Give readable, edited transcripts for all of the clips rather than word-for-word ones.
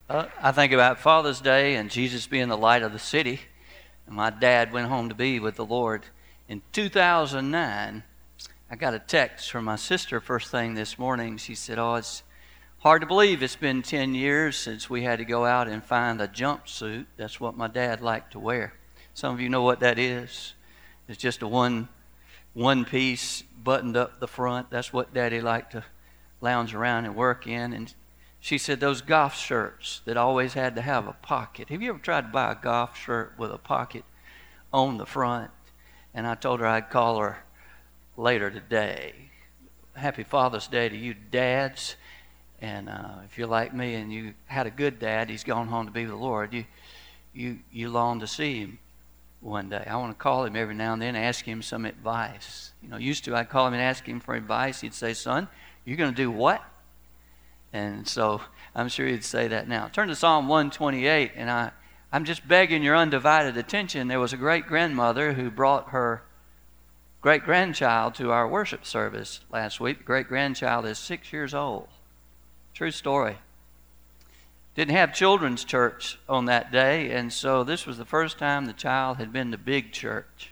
I think about Father's Day and Jesus being the light of the city. And my dad went home to be with the Lord. In 2009, I got a text from my sister first thing this morning. She said, it's hard to believe it's been 10 years since we had to go out and find a jumpsuit. That's what my dad liked to wear. Some of you know what that is. It's just a one piece buttoned up the front. That's what Daddy liked to lounge around and work in. And she said those golf shirts that always had to have a pocket. Have you ever tried to buy a golf shirt with a pocket on the front? And I told her I'd call her later today. Happy Father's Day to you dads. And if you're like me and you had a good dad, he's gone home to be with the Lord, you long to see him one day. I want to call him every now and then and ask him some advice. Used to I'd call him and ask him for advice. He'd say, "Son, you're going to do what?" And so I'm sure he'd say that now. Turn to Psalm 128, and I'm just begging your undivided attention. There was a great-grandmother who brought her great-grandchild to our worship service last week. The great-grandchild is 6 years old. True story. Didn't have children's church on that day, and so this was the first time the child had been to big church.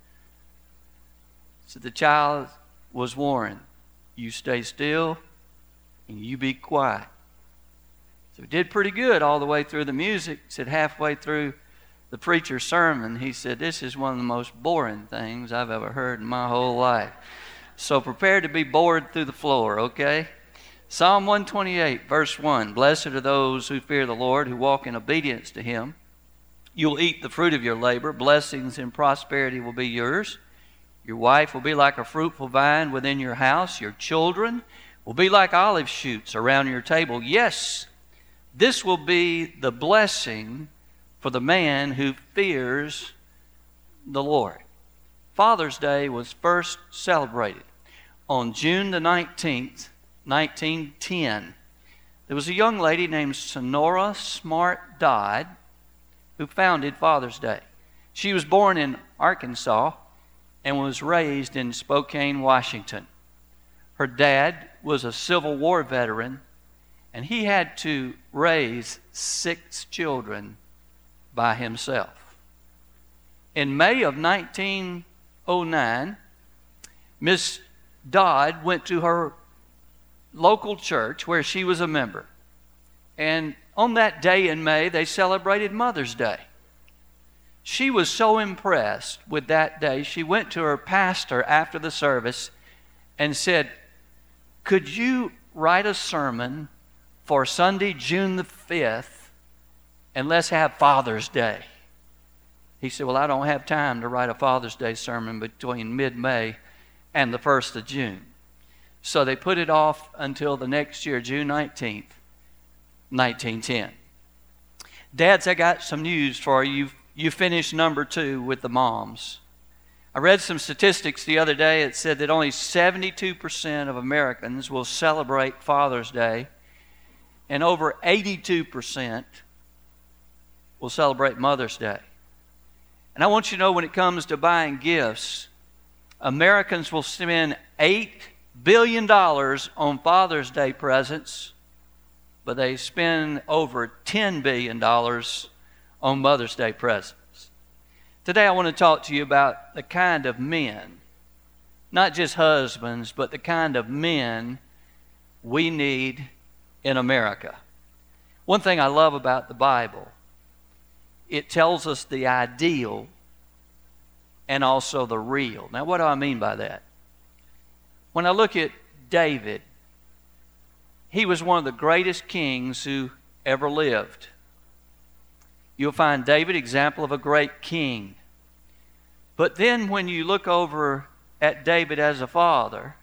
So the child was warned, you stay still and you be quiet. So he did pretty good all the way through the music. He said halfway through the preacher's sermon, he said, "This is one of the most boring things I've ever heard in my whole life." So prepare to be bored through the floor, okay? Psalm 128, verse 1, "Blessed are those who fear the Lord, who walk in obedience to Him. You will eat the fruit of your labor. Blessings and prosperity will be yours. Your wife will be like a fruitful vine within your house. Your children will be like olive shoots around your table. Yes, this will be the blessing for the man who fears the Lord." Father's Day was first celebrated on June the 19th, 1910. There was a young lady named Sonora Smart Dodd who founded Father's Day. She was born in Arkansas and was raised in Spokane, Washington. Her dad was a Civil War veteran, and he had to raise 6 children by himself. In May of 1909, Miss Dodd went to her local church where she was a member. And on that day in May, they celebrated Mother's Day. She was so impressed with that day, she went to her pastor after the service and said, "Could you write a sermon for Sunday, June the 5th, and let's have Father's Day?" He said, "Well, I don't have time to write a Father's Day sermon between mid-May and the 1st of June." So they put it off until the next year, June 19th, 1910. Dads, I got some news for you. You finished number 2 with the moms. I read some statistics the other day. It said that only 72% of Americans will celebrate Father's Day, and over 82% will celebrate Mother's Day. And I want you to know, when it comes to buying gifts, Americans will spend $8 billion on Father's Day presents, but they spend over $10 billion on Mother's Day presents. Today I want to talk to you about the kind of men, not just husbands, but the kind of men we need in America. One thing I love about the Bible, it tells us the ideal and also the real. Now, what do I mean by that? When I look at David, he was one of the greatest kings who ever lived. You'll find David, example of a great king. But then when you look over at David as a father,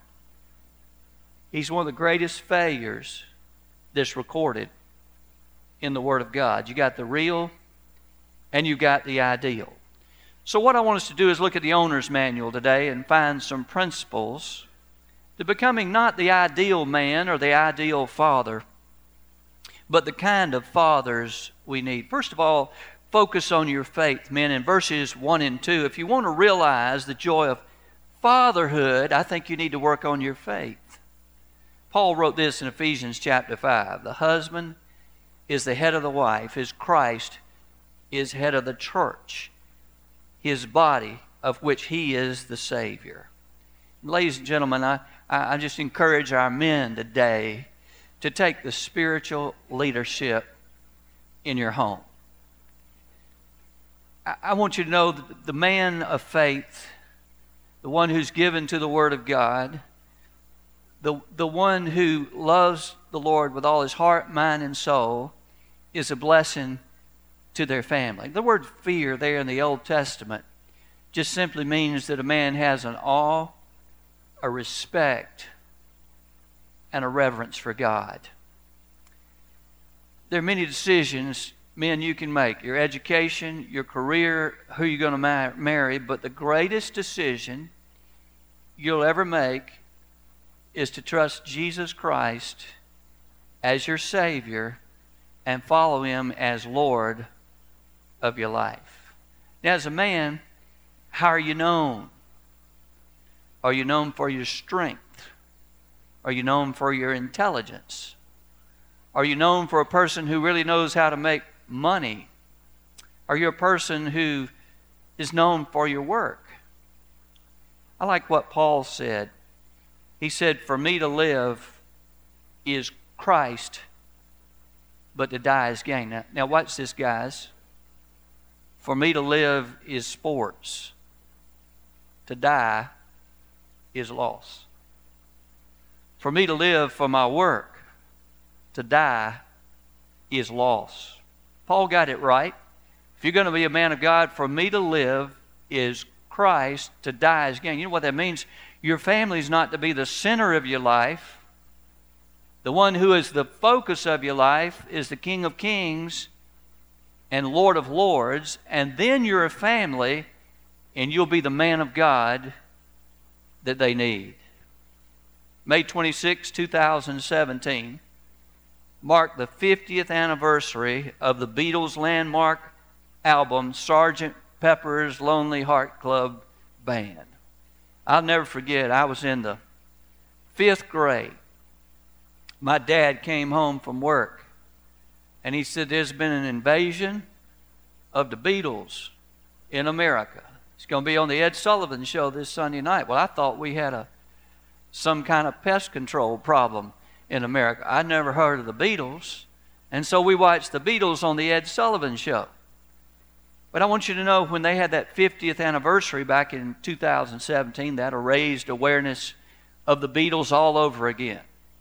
he's one of the greatest failures that's recorded in the Word of God. You got the real and you got the ideal. So what I want us to do is look at the owner's manual today and find some principles to becoming not the ideal man or the ideal father, but the kind of fathers we need. First of all, focus on your faith, men. In verses 1 and 2, if you want to realize the joy of fatherhood, I think you need to work on your faith. Paul wrote this in Ephesians chapter 5. The husband is the head of the wife, as Christ is head of the church, his body, of which he is the Savior. Ladies and gentlemen, I just encourage our men today to take the spiritual leadership in your home. I want you to know that the man of faith, the one who's given to the Word of God, the one who loves the Lord with all his heart, mind, and soul, is a blessing to their family. The word fear there in the Old Testament just simply means that a man has an awe, a respect, and a reverence for God. There are many decisions, men, you can make. Your education, your career, who you're going to marry. But the greatest decision you'll ever make is to trust Jesus Christ as your Savior and follow him as Lord of your life. Now, as a man, how are you known? Are you known for your strength? Are you known for your intelligence? Are you known for a person who really knows how to make money? Are you a person who is known for your work? I like what Paul said. He said, "For me to live is Christ, but to die is gain." Now watch this, guys. For me to live is sports. To die is loss. For me to live for my work, to die is loss. Paul got it right. If you're going to be a man of God, for me to live is Christ, to die is gain. You know what that means? Your family is not to be the center of your life. The one who is the focus of your life is the King of Kings and Lord of Lords, and then you're a family, and you'll be the man of God that they need. May 26, 2017 marked the 50th anniversary of the Beatles' landmark album, Sgt. Pepper's Lonely Heart Club Band. I'll never forget, I was in the 5th grade. My dad came home from work, and he said, "There's been an invasion of the Beatles in America. It's going to be on the Ed Sullivan Show this Sunday night." Well, I thought we had some kind of pest control problem in America. I'd never heard of the Beatles, and so we watched the Beatles on the Ed Sullivan Show. But I want you to know, when they had that 50th anniversary back in 2017, that raised awareness of the Beatles all over again.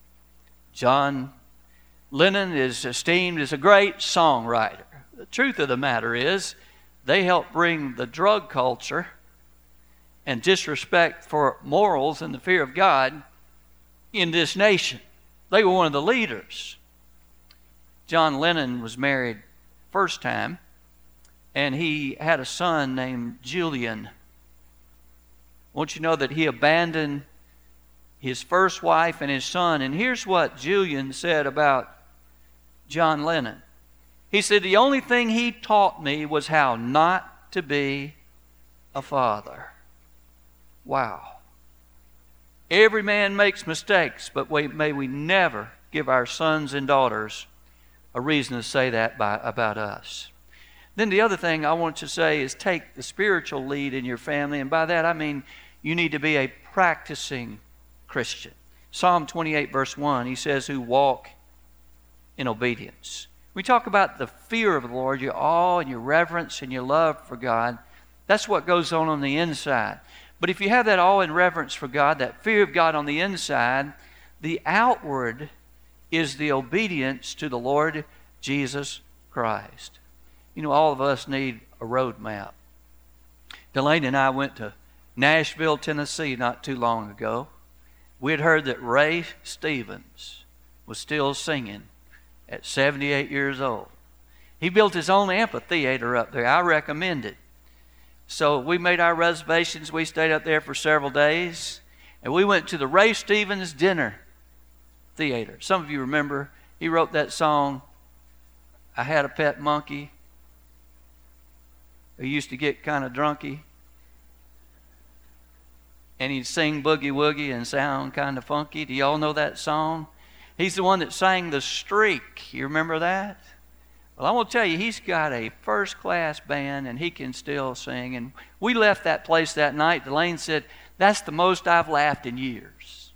John Lennon is esteemed as a great songwriter. The truth of the matter is, they helped bring the drug culture and disrespect for morals and the fear of God in this nation. They were one of the leaders. John Lennon was married first time, and he had a son named Julian. I want you to know that he abandoned his first wife and his son. And here's what Julian said about John Lennon. He said, "The only thing he taught me was how not to be a father." Wow. Every man makes mistakes, but may we never give our sons and daughters a reason to say that about us. Then the other thing I want to say is take the spiritual lead in your family. And by that I mean you need to be a practicing Christian. Psalm 28 verse 1, he says, "Who walk in obedience." We talk about the fear of the Lord, your awe and your reverence and your love for God. That's what goes on the inside. But if you have that awe and reverence for God, that fear of God on the inside, the outward is the obedience to the Lord Jesus Christ. You know, all of us need a road map. Delaney and I went to Nashville, Tennessee not too long ago. We had heard that Ray Stevens was still singing at 78 years old. He built his own amphitheater up there. I recommend it. So we made our reservations. We stayed up there for several days. And we went to the Ray Stevens Dinner Theater. Some of you remember, he wrote that song, "I Had a Pet Monkey who used to get kind of drunky. And he'd sing boogie woogie and sound kind of funky." Do y'all know that song? He's the one that sang "The Streak." You remember that? Well, I want to tell you, he's got a first-class band, and he can still sing. And we left that place that night. Delane said, that's the most I've laughed in years.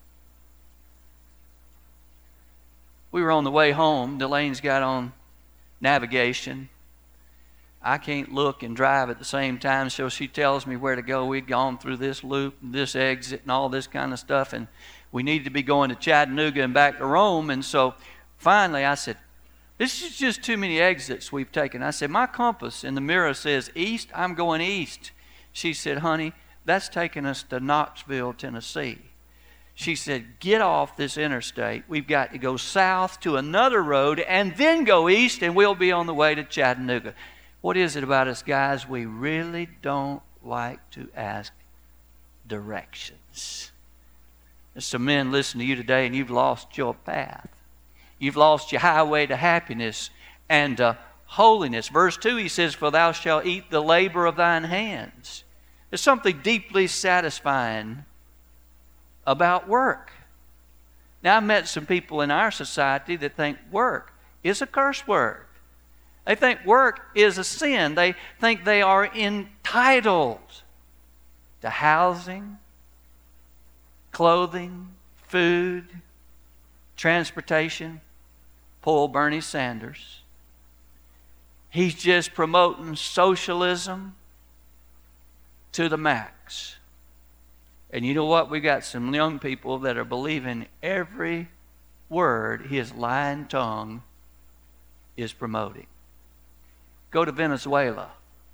We were on the way home. Delane's got on navigation. I can't look and drive at the same time, so she tells me where to go. We'd gone through this loop, and this exit, and all this kind of stuff, and we needed to be going to Chattanooga and back to Rome. And so finally I said, this is just too many exits we've taken. I said, my compass in the mirror says east. I'm going east. She said, honey, that's taking us to Knoxville, Tennessee. She said, get off this interstate. We've got to go south to another road and then go east, and we'll be on the way to Chattanooga. What is it about us guys? We really don't like to ask directions. There's some men listening to you today, and you've lost your path. You've lost your highway to happiness and holiness. Verse 2, he says, for thou shalt eat the labor of thine hands. There's something deeply satisfying about work. Now, I've met some people in our society that think work is a curse word. They think work is a sin. They think they are entitled to housing, clothing, food, transportation. Poor old Bernie Sanders. He's just promoting socialism to the max. And you know what? We got some young people that are believing every word his lying tongue is promoting. Go to Venezuela.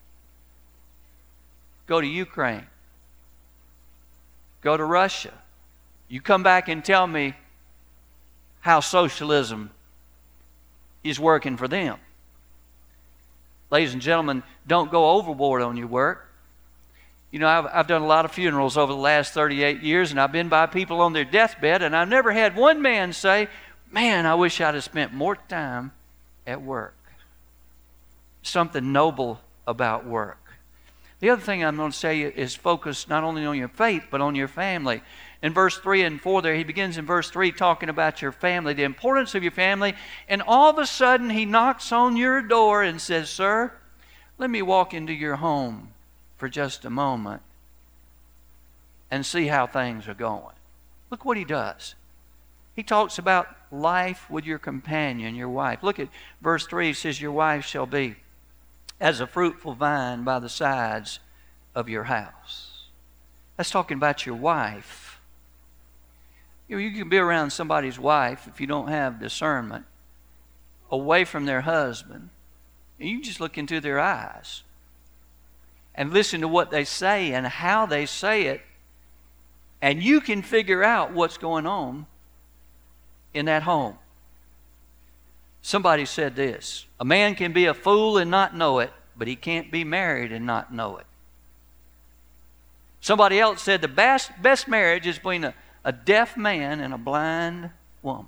Go to Ukraine. Go to Russia. You come back and tell me how socialism is working for them. Ladies and gentlemen, don't go overboard on your work. You know, I've done a lot of funerals over the last 38 years, and I've been by people on their deathbed, and I've never had one man say, man, I wish I'd have spent more time at work. Something noble about work. The other thing I'm going to say is focus not only on your faith, but on your family. In verse 3 and 4 there, he begins in verse 3 talking about your family, the importance of your family, and all of a sudden he knocks on your door and says, sir, let me walk into your home for just a moment and see how things are going. Look what he does. He talks about life with your companion, your wife. Look at verse 3. He says, your wife shall be as a fruitful vine by the sides of your house. That's talking about your wife. You can be around somebody's wife if you don't have discernment, away from their husband, and you just look into their eyes and listen to what they say and how they say it, and you can figure out what's going on in that home. Somebody said this, a man can be a fool and not know it, but he can't be married and not know it. Somebody else said the best marriage is between a deaf man and a blind woman.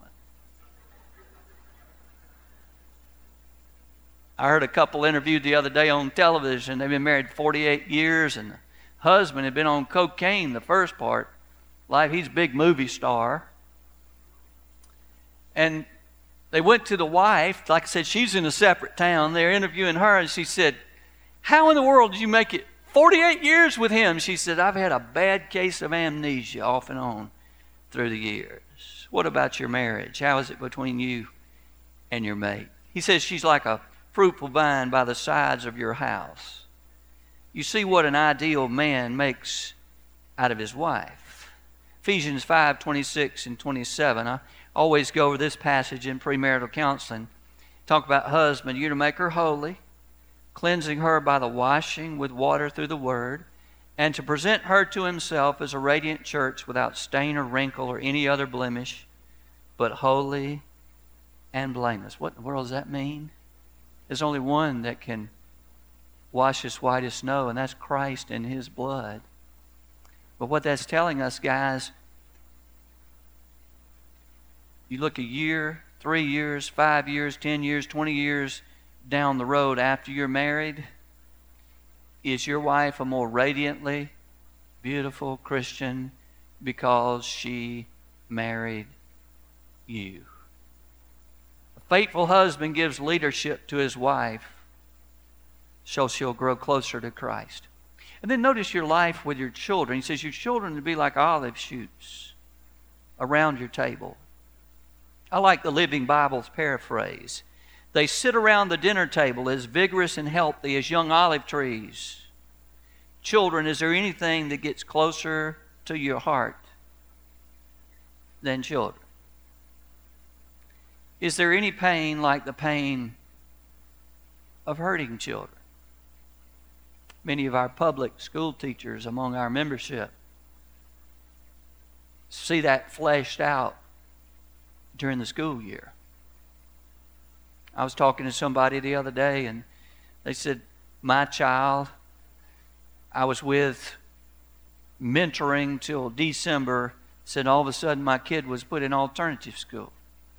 I heard a couple interviewed the other day on television. They've been married 48 years, and the husband had been on cocaine the first part. He's a big movie star. And they went to the wife. Like I said, she's in a separate town. They're interviewing her, and she said, how in the world did you make it 48 years with him? She said, I've had a bad case of amnesia off and on through the years. What about your marriage? How is it between you and your mate? He says she's like a fruitful vine by the sides of your house. You see what an ideal man makes out of his wife. Ephesians 5:26 and 27. I always go over this passage in premarital counseling. Talk about husband. You're to make her holy, cleansing her by the washing with water through the word, and to present her to himself as a radiant church without stain or wrinkle or any other blemish, but holy and blameless. What in the world does that mean? There's only one that can wash us white as snow, and that's Christ and his blood. But what that's telling us, guys, you look a year, 3 years, 5 years, 10 years, 20 years down the road after you're married, is your wife a more radiantly beautiful Christian because she married you? A faithful husband gives leadership to his wife, so she'll grow closer to Christ. And then notice your life with your children. He says your children to be like olive shoots around your table. I like the Living Bible's paraphrase. They sit around the dinner table as vigorous and healthy as young olive trees. Children, is there anything that gets closer to your heart than children? Is there any pain like the pain of hurting children? Many of our public school teachers among our membership see that fleshed out during the school year. I was talking to somebody the other day, and they said, my child, I was with mentoring till December, said all of a sudden my kid was put in alternative school.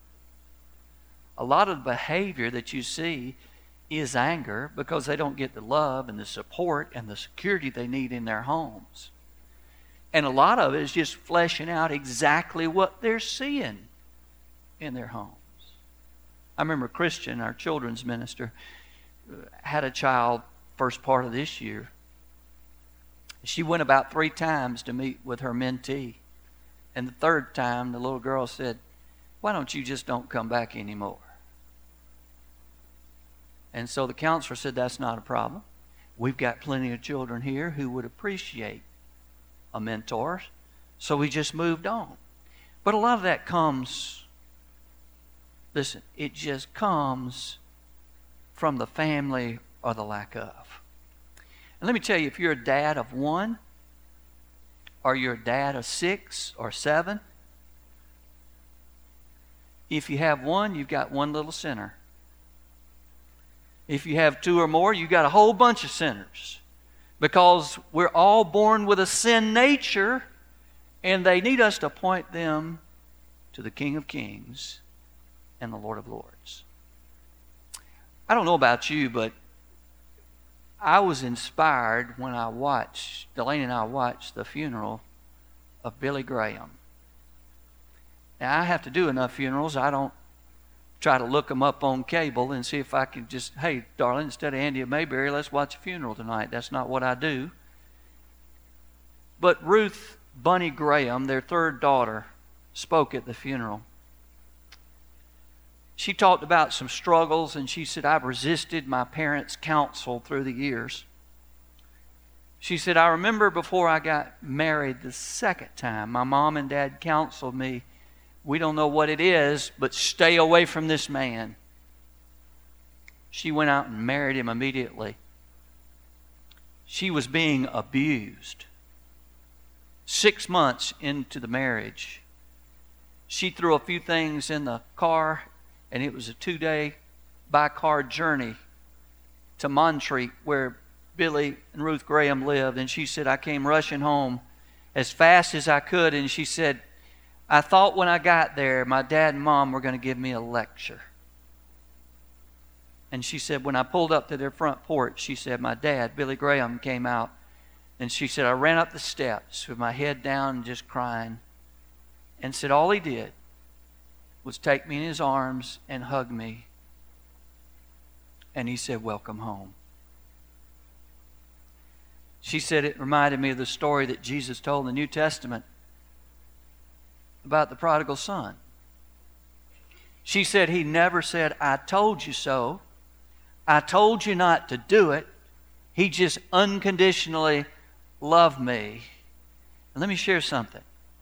A lot of the behavior that you see is anger because they don't get the love and the support and the security they need in their homes. And a lot of it is just fleshing out exactly what they're seeing in their homes. I remember Christian, our children's minister, had a child first part of this year. She went about 3 times to meet with her mentee. And the third time, the little girl said, why don't you just don't come back anymore? And so the counselor said, that's not a problem. We've got plenty of children here who would appreciate a mentor. So we just moved on. But a lot of that comes, listen, it just comes from the family or the lack of. And let me tell you, if you're a dad of 1, or you're a dad of 6 or 7, if you have 1, you've got 1 little sinner. If you have 2 or more, you've got a whole bunch of sinners. Because we're all born with a sin nature, and they need us to point them to the King of Kings and the Lord of Lords. I don't know about you, but I was inspired when Delaney and I watched the funeral of Billy Graham. Now, I have to do enough funerals. I don't try to look them up on cable and see if I can just, hey, darling, instead of Andy Mayberry, let's watch a funeral tonight. That's not what I do. But Ruth Bunny Graham, their 3rd daughter, spoke at the funeral. She talked about some struggles, and she said, I've resisted my parents' counsel through the years. She said, I remember before I got married the 2nd time, my mom and dad counseled me, we don't know what it is, but stay away from this man. She went out and married him immediately. She was being abused. 6 months into the marriage, she threw a few things in the car, and it was a 2-day by-car journey to Montreat, where Billy and Ruth Graham lived. And she said, I came rushing home as fast as I could, and she said, I thought when I got there, my dad and mom were going to give me a lecture. And she said, when I pulled up to their front porch, she said, my dad, Billy Graham, came out. And she said, I ran up the steps with my head down and just crying. And said, all he did was take me in his arms and hug me. And he said, welcome home. She said it reminded me of the story that Jesus told in the New Testament about the prodigal son. She said he never said, I told you so. I told you not to do it. He just unconditionally loved me. And let me share something.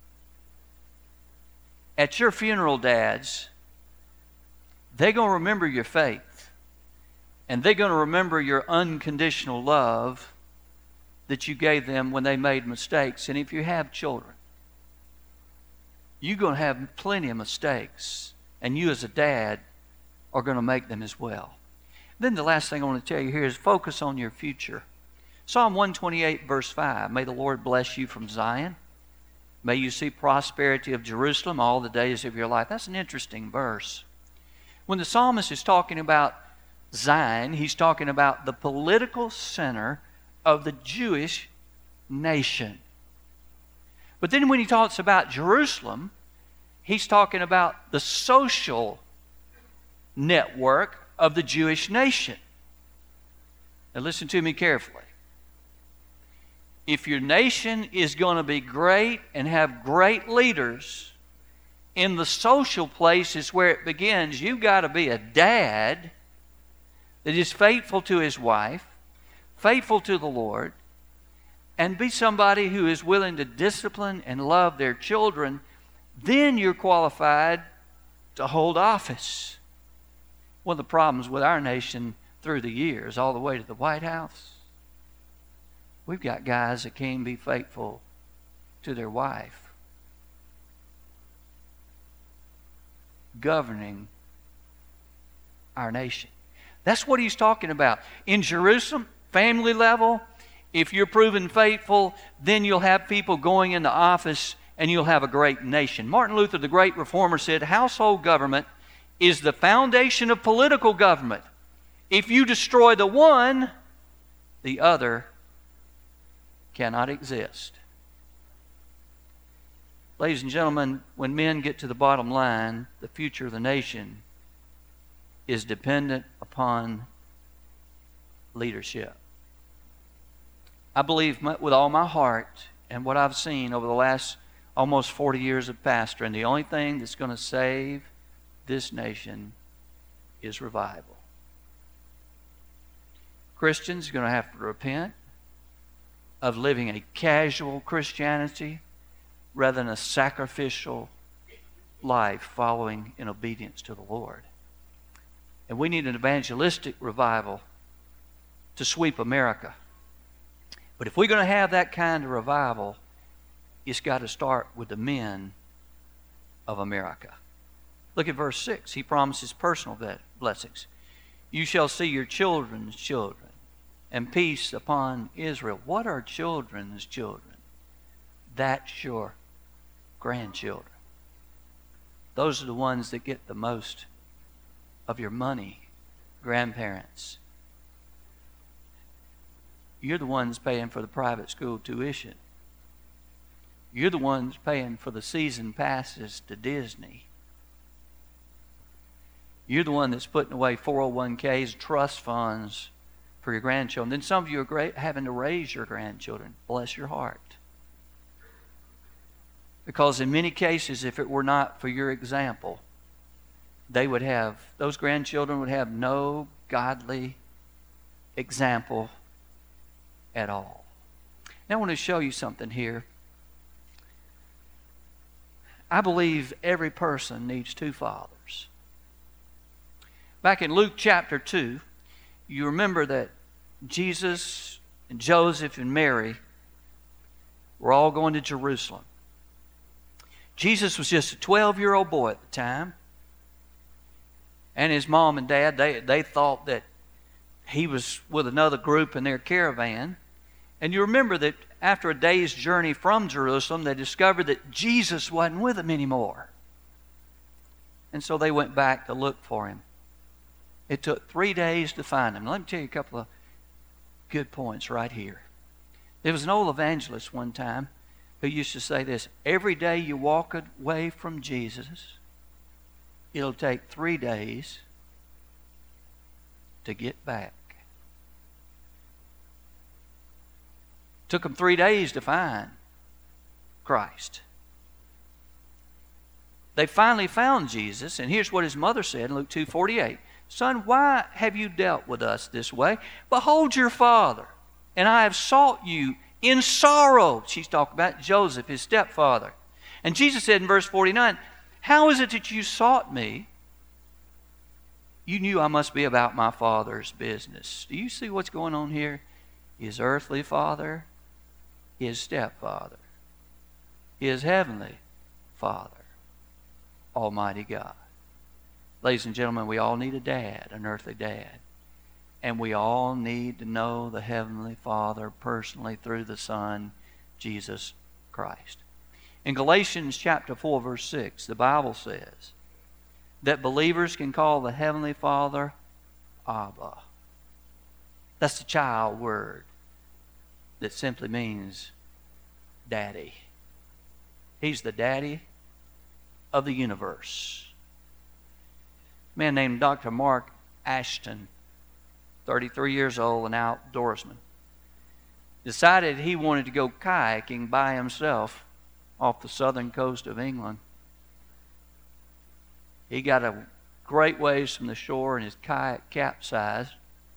At your funeral, dads, they're going to remember your faith. And they're going to remember your unconditional love that you gave them when they made mistakes. And if you have children, you're going to have plenty of mistakes, and you as a dad are going to make them as well. Then the last thing I want to tell you here is focus on your future. Psalm 128, verse 5, may the Lord bless you from Zion. May you see prosperity of Jerusalem all the days of your life. That's an interesting verse. When the psalmist is talking about Zion, he's talking about the political center of the Jewish nation. But then when he talks about Jerusalem, he's talking about the social network of the Jewish nation. Now listen to me carefully. If your nation is going to be great and have great leaders, in the social place is where it begins. You've got to be a dad that is faithful to his wife, faithful to the Lord, and be somebody who is willing to discipline and love their children. Then you're qualified to hold office. One of the problems with our nation through the years, all the way to the White House, we've got guys that can't be faithful to their wife, governing our nation. That's what he's talking about. In Jerusalem, family level, if you're proven faithful, then you'll have people going into office and you'll have a great nation. Martin Luther, the great reformer, said, household government is the foundation of political government. If you destroy the one, the other cannot exist. Ladies and gentlemen, when men get to the bottom line, the future of the nation is dependent upon leadership. I believe with all my heart, and what I've seen over the last almost 40 years of pastoring, the only thing that's going to save this nation is revival. Christians are going to have to repent of living a casual Christianity rather than a sacrificial life following in obedience to the Lord. And we need an evangelistic revival to sweep America. But if we're going to have that kind of revival, it's got to start with the men of America. Look at verse 6. He promises personal blessings. You shall see your children's children, and peace upon Israel. What are children's children? That's your grandchildren. Those are the ones that get the most of your money, grandparents. You're the ones paying for the private school tuition. You're the ones paying for the season passes to Disney. You're the one that's putting away 401ks, trust funds for your grandchildren. Then some of you are having to raise your grandchildren. Bless your heart. Because in many cases, if it were not for your example, those grandchildren would have no godly example at all. Now I want to show you something here. I believe every person needs two fathers. Back in Luke chapter 2, you remember that Jesus and Joseph and Mary were all going to Jerusalem. Jesus was just a 12-year-old boy at the time. And his mom and dad, they thought that he was with another group in their caravan. And you remember that after a day's journey from Jerusalem, they discovered that Jesus wasn't with them anymore. And so they went back to look for him. It took 3 days to find him. Now, let me tell you a couple of good points right here. There was an old evangelist one time who used to say this: every day you walk away from Jesus, it'll take 3 days to get back. Took them 3 days to find Christ. They finally found Jesus, and here's what his mother said in Luke 2:48. Son, why have you dealt with us this way? Behold your father, and I have sought you in sorrow. She's talking about Joseph, his stepfather. And Jesus said in verse 49, how is it that you sought me? You knew I must be about my Father's business. Do you see what's going on here? His earthly father, his stepfather, his heavenly Father, Almighty God. Ladies and gentlemen, we all need a dad, an earthly dad. And we all need to know the Heavenly Father personally through the Son, Jesus Christ. In Galatians chapter 4, verse 6, the Bible says that believers can call the Heavenly Father Abba. That's the child word that simply means daddy. He's the daddy of the universe. A man named Dr. Mark Ashton, 33 years old, an outdoorsman, decided he wanted to go kayaking by himself off the southern coast of England. He got a great ways from the shore and his kayak capsized.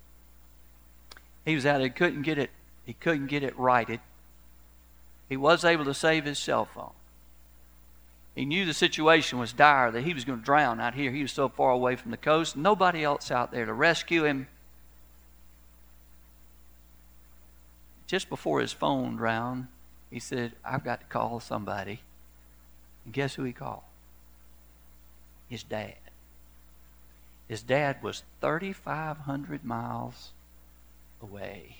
He was out there, he couldn't get it righted. He was able to save his cell phone. He knew the situation was dire, that he was going to drown out here. He was so far away from the coast, nobody else out there to rescue him. Just before his phone drowned, he said, I've got to call somebody. And guess who he called? His dad. His dad was 3,500 miles away.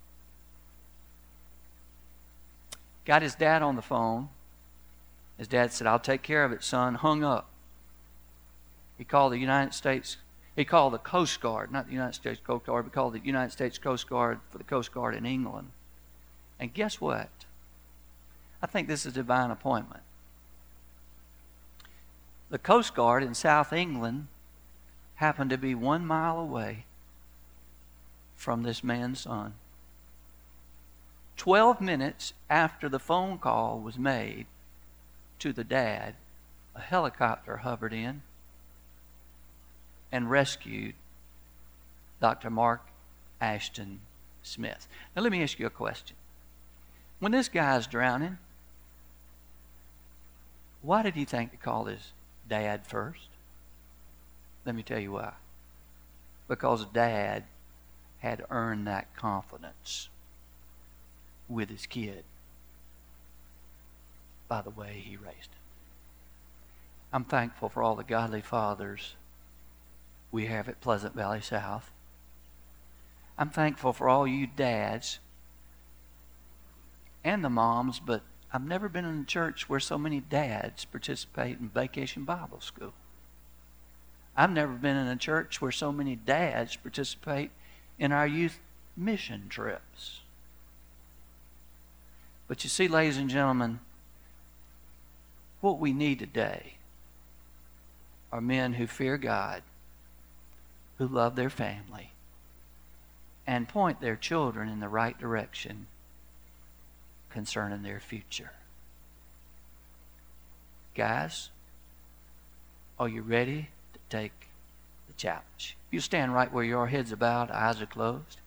Got his dad on the phone. His dad said, I'll take care of it, son. Hung up. He called the United States. He called the Coast Guard, not the United States Coast Guard, but called the United States Coast Guard for the Coast Guard in England. And guess what? I think this is a divine appointment. The Coast Guard in South England happened to be 1 mile away from this man's son. 12 minutes after the phone call was made to the dad, a helicopter hovered in and rescued Dr. Mark Ashton Smith. Now let me ask you a question. When this guy's drowning, why did he think to call his dad first? Let me tell you why. Because dad had earned that confidence with his kid by the way he raised him. I'm thankful for all the godly fathers we have at Pleasant Valley South. I'm thankful for all you dads and the moms, but I've never been in a church where so many dads participate in Vacation Bible School. I've never been in a church where so many dads participate in our youth mission trips. But you see, ladies and gentlemen, what we need today are men who fear God, who love their family, and point their children in the right direction concerning their future. Guys, are you ready to take the challenge? You stand right where your heads are bowed, eyes are closed.